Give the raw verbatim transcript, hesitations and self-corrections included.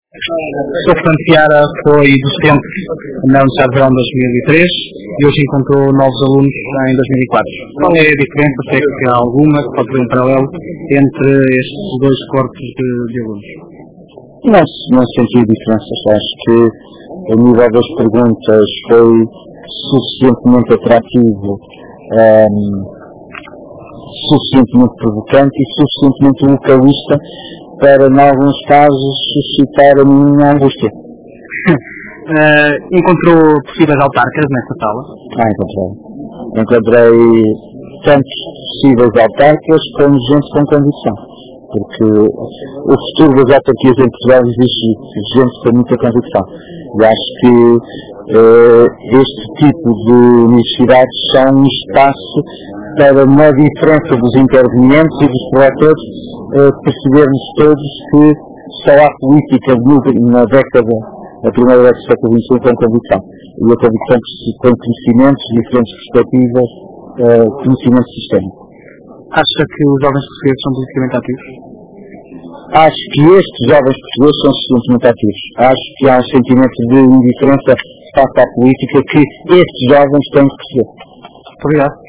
Sou Fernando Fiara, foi docente na Universidade de Verão de dois mil e três e hoje encontrou novos alunos em dois mil e quatro. Qual é a diferença, se é que há alguma, que pode ter um paralelo, entre estes dois corpos de, de alunos? Não, não senti diferenças. Acho que a nível das perguntas foi suficientemente atrativo, um, suficientemente provocante e suficientemente localista para, em alguns casos, suscitar a minha angústia. uh, encontrou possíveis autarcas nesta sala? Ah, encontrei. Encontrei tanto possíveis autarcas como gente com condição. Porque o futuro das autarquias em Portugal exige gente com muita convicção. E acho que uh, este tipo de universidades são um espaço para, na diferença dos intervenientes e dos relatores, uh, percebermos todos que só há política na década, na primeira década do século vinte e um, com convicção. E a convicção com conhecimentos, diferentes perspectivas, uh, conhecimento sistémico. Acha que os jovens portugueses são politicamente ativos? Acho que estes jovens portugueses são suficientemente ativos. Acho que há um sentimento de indiferença face à política que estes jovens têm que perceber. Obrigado.